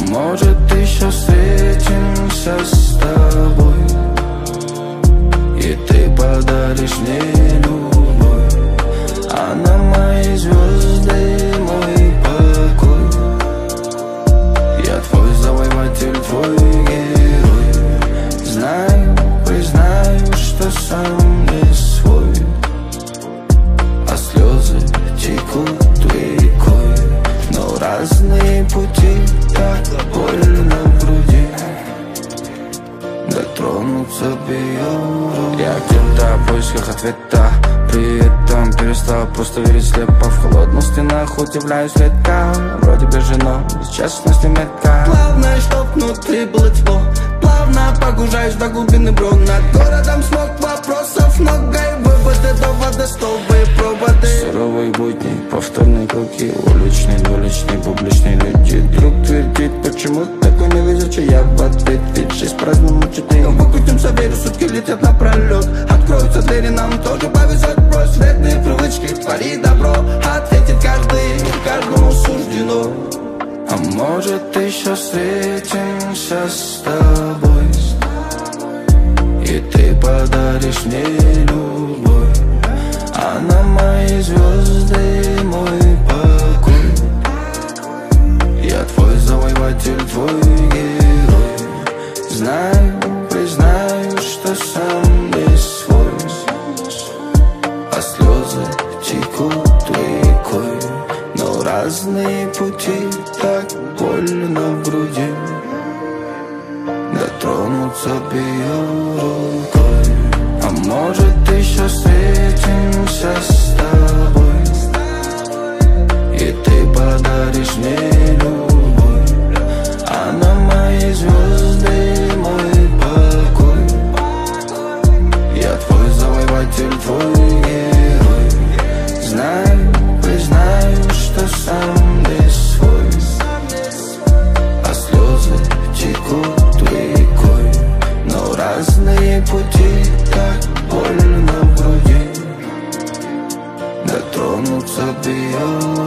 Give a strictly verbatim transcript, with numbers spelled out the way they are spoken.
может еще встретимся с тобой, и ты подаришь мне любовь, а на мои звезды мой покой. Я твой завоеватель, твой герой. Знаю, признаю, что сам не свой, а слезы текут рекой. Но разные пути, так больно в груди, дотронуться бы ее. Я где-то в поисках ответа, при этом перестал просто верить слепо. В холодных стенах удивляюсь редко, вроде бы жена, честности метка. Главное, чтоб внутри было тепло. Плавно погружаюсь до глубины бро. Над городом смог, вопросов много, и выводы до водостовые проводы. Суровые будни, повторные круги, уличные, двуличные, публичные люди. Друг твердит, почему такой невезучий, я в ответ, ведь жизнь праздному читы. Выкрутимся, верю, сутки летят напролет. Откроются двери, нам тоже повезет. Брось вредные привычки, твори добро. Ответит каждый, каждому суждено. А может еще встретимся с тобой, и ты подаришь мне любовь, а на мои звезды мой покой. Я твой завоеватель, твой герой. Знаю, признаю, что сам не свой, а слезы текут рекой. Но разные пути, так больно в груди, дотронуться бы ее рукой. А может еще встретимся с тобой, и ты подаришь мне любовь, а на мои звезды мой покой. Я твой завоеватель, твой герой. Знаю, признаю, что сам не свой, а слезы текут рекой. Но разные пути, так больно в груди, дотронуться бы ее